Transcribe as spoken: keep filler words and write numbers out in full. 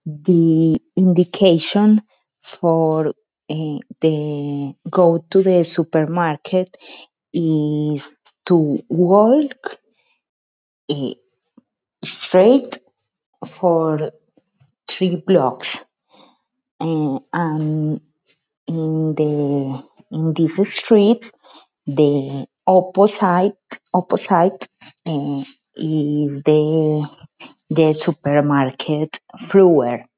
the indication for uh, the go to the supermarket is to walk uh, straight for three blocks, uh, and in the in this street the opposite opposite uh, is the the supermarket floor.